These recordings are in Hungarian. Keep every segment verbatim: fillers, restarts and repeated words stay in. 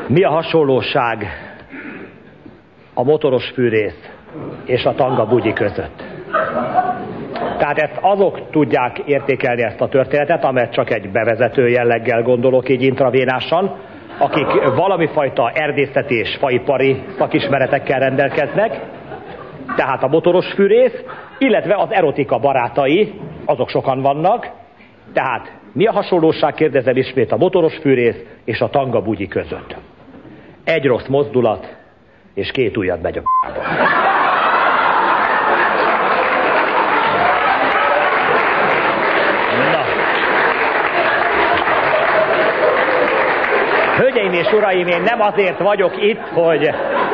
Mi a hasonlóság a motoros fűrész és a tanga bugyi között? Tehát ezt azok tudják értékelni, ezt a történetet, amelyet csak egy bevezető jelleggel gondolok így intravénásan, akik valami fajta erdészeti és faipari szakismeretekkel rendelkeznek, tehát a motoros fűrész, illetve az erotika barátai, azok sokan vannak. Tehát mi a hasonlóság, kérdezem ismét, a motoros fűrész és a tanga bugyi között? Egy rossz mozdulat, és két ujjad megy a p***ba. Na. Hölgyeim és uraim, én nem azért vagyok itt, hogy...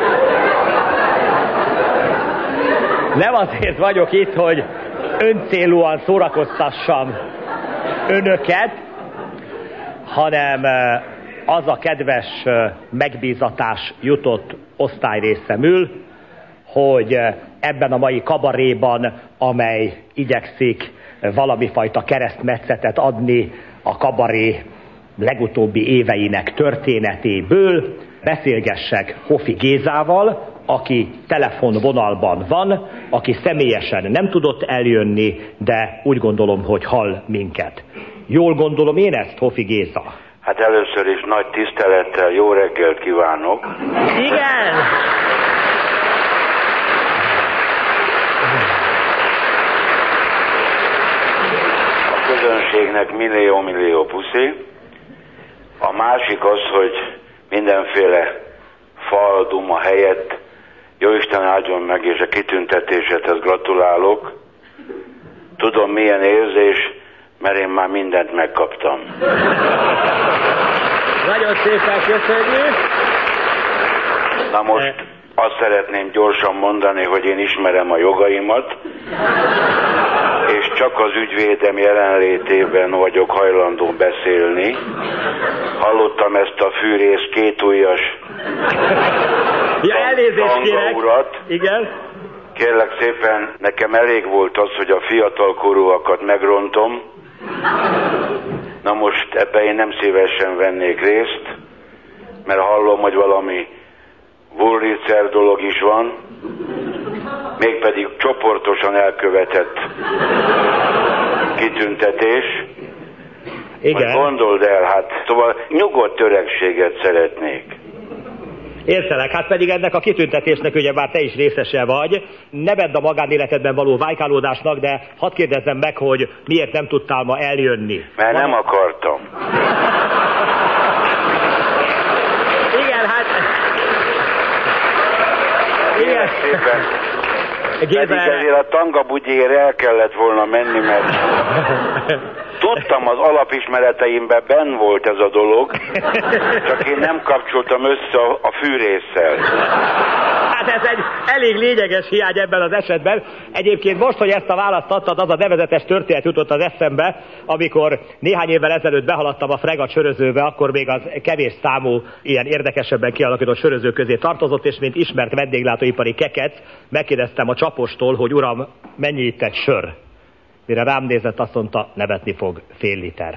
Nem azért vagyok itt, hogy öncélúan szórakoztassam önöket, hanem az a kedves megbízatás jutott osztályrészemül, hogy ebben a mai kabaréban, amely igyekszik valami fajta keresztmetszetet adni a kabaré legutóbbi éveinek történetéből, beszélgessek Hofi Gézával, aki telefonvonalban van, aki személyesen nem tudott eljönni, de úgy gondolom, hogy hall minket. Jól gondolom én ezt, Hofi Géza? Hát először is nagy tisztelettel jó reggelt kívánok. Igen! A közönségnek millió-millió puszi. A másik az, hogy mindenféle fal, duma helyett Jóisten áldjon meg, és a kitüntetésedhez gratulálok. Tudom, milyen érzés, mert én már mindent megkaptam. Nagyon szépen köszönjük! Na most azt szeretném gyorsan mondani, hogy én ismerem a jogaimat, és csak az ügyvédem jelenlétében vagyok hajlandó beszélni. Hallottam ezt a fűrész kétujjas ja, elnézést kérek. Urat. Igen. Kérlek szépen, nekem elég volt az, hogy a fiatalkorúakat megrontom. Na most ebben én nem szívesen vennék részt, mert hallom, hogy valami Wurlitzer dolog is van, mégpedig csoportosan elkövetett kitüntetés. Igen. Majd gondold el, hát szóval nyugodt öregséget szeretnék. Értelek, hát pedig ennek a kitüntetésnek ugye már te is részese vagy. Ne vedd a magánéletedben való vájkálódásnak, de hadd kérdezzem meg, hogy miért nem tudtál ma eljönni. Mert nem akartam. Igen, hát... Igen. Szépen. Géza... Pedig ezért a tanga bugyér el kellett volna menni, mert tudtam, az alapismereteimben benn volt ez a dolog, csak én nem kapcsoltam össze a, a fűrésszel. Hát ez egy elég lényeges hiány ebben az esetben. Egyébként most, hogy ezt a választ adtad, az a nevezetes történet jutott az eszembe, amikor néhány évvel ezelőtt behaladtam a fregat sörözőbe, akkor még az kevés számú ilyen érdekesebben kialakított söröző közé tartozott, és mint ismert vendéglátóipari keket, megkérdeztem a csapostól, hogy uram, mennyi itt egy sör? Mire rám nézett, azt mondta, nevetni fog, fél liter.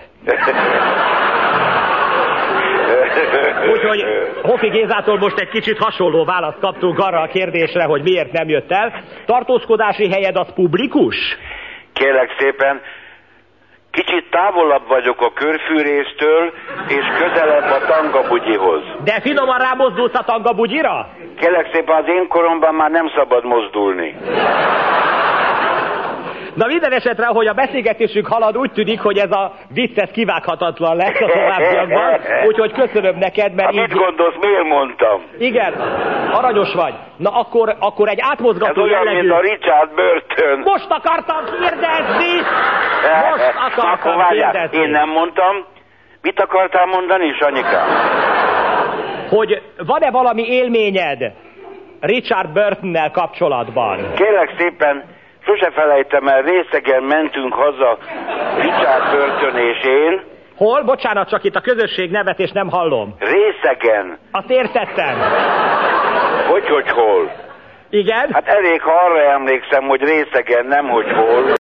Úgyhogy Hofi Gézától most egy kicsit hasonló választ kaptunk arra a kérdésre, hogy miért nem jött el. Tartózkodási helyed az publikus? Kérlek szépen, kicsit távolabb vagyok a körfűrésztől, és közelebb a tangabugyihoz. De finoman rámozdulsz a tangabugyira? Kérlek szépen, az én koromban már nem szabad mozdulni. Na minden esetre, ahogy a beszélgetésünk halad, úgy tűnik, hogy ez a vicc ez kivághatatlan lesz a továbbiakban, úgyhogy köszönöm neked, mert így... Mit gondolsz, miért mondtam? Igen, aranyos vagy. Na akkor, akkor egy átmozgató jellegű... Ez olyan, jellegű... mint a Richard Burton. Most akartam kérdezni! Most akartam akkor kérdezni! Én nem mondtam. Mit akartál mondani, Sanyikám? Hogy van-e valami élményed Richard Burtonnel kapcsolatban? Kérlek szépen, sose felejtem el, részegen mentünk haza Richard Burton és én. Hol? Bocsánat, csak itt a közösség nevet és nem hallom. Részegen. Azt értettem. Hogy, hogy hol? Igen? Hát elég, ha arra emlékszem, hogy részegen, nem hogy hol.